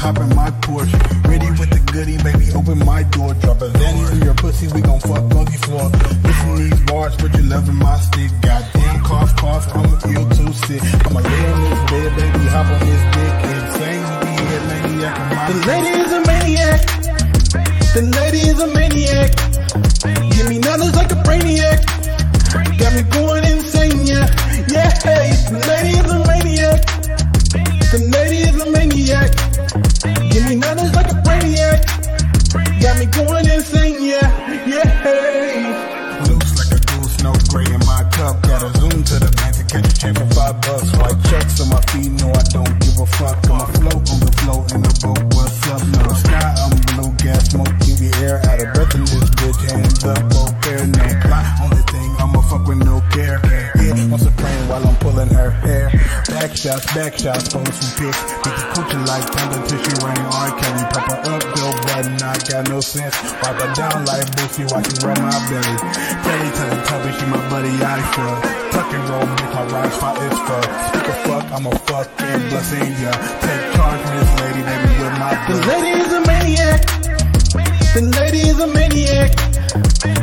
hop in my Porsche. Ready with the goodie, baby, open my door. Drop a Zanny in your pussy, we gon' fuck on the floor. Listen to these bars, but you loving my stick. Goddamn, cough, cough, I'm ill too sick. I'ma lay on this bed, baby, hop on this dick. Insane, we hit maniac on my. The lady is a maniac. The lady is a maniac. Give me numbers like a brainiac. Got me going insane, yeah. Yeah, hey, the lady is a maniac. The lady is a maniac. Give me numbers like a brainiac. Got me going insane, yeah. Yeah, hey. Loose like a goose, no gray in my cup. Gotta zoom to the bank to catch a chain for $5. White chucks on my feet, no, I don't give a fuck. I'ma float on the float in the boat, what's up? No sky, I'm blue, gas, smoke in the air. Out of breath in this bitch, hands up, both pair. No plot on the thing, I'ma fuck with no care. Yeah, on Supreme while I'm pulling her hair. Back shots, post some pics. Get the coochie like thunder till she rain. R. Kelly, pop her up, go button, I got no sense. Wipe her down like Boosie, watch her rub my belly. Tubby, she my buddy, I fuck. Tuck and roll, make my ride spot is fuck. Speak a fuck, I'm a fuck, and blessing ya. Take charge of this lady, baby, with my. The lady is a maniac. The lady is a maniac.